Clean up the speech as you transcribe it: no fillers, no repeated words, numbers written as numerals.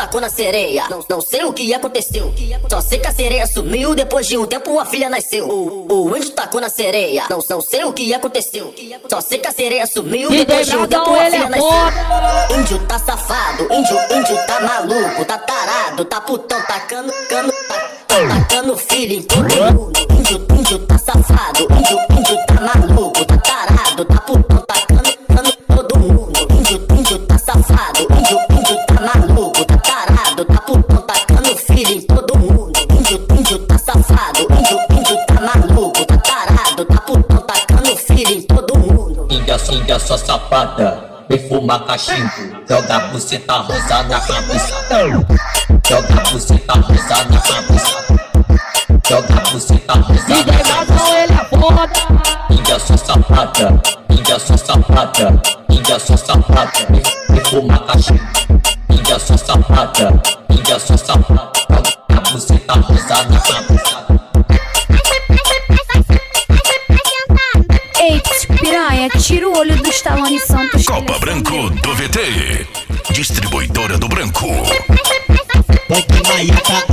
tacou na sereia. Não sei o que aconteceu. Só sei que a sereia sumiu. Depois de um tempo uma filha nasceu. O índio tacou na sereia. Não sei o que aconteceu. Só sei que a sereia sumiu. Depois de um tempo uma filha nasceu. Índio tá safado, índio tá maluco, tá tarado, tá putão, tacando filho em todo mundo. Índio tá safado, índio tá maluco, tá tarado, tá putão, tacando todo mundo. Índio tá safado, índio tá maluco, tá tarado, tá putão, tacando filho em todo mundo. Índio tá safado, índio tá maluco, tá tarado, tá putão, tacando filho em todo mundo. Índia só safada, vem fumar cachimbo, joga buceta rosa na cabeça. Joga buceta rosa na cabeça. Joga buceta rosa na cabeça. Ele é foda. Índia só safada, índia só safada, índia só safada, vem fumar cachimbo. Índia só safada, índia só safada, joga buceta rosa na cabeça. Ei, piranha, tira o olho do Stallone Santos. Copa Branco do VT, distribuidora do Branco. Vai que maiaca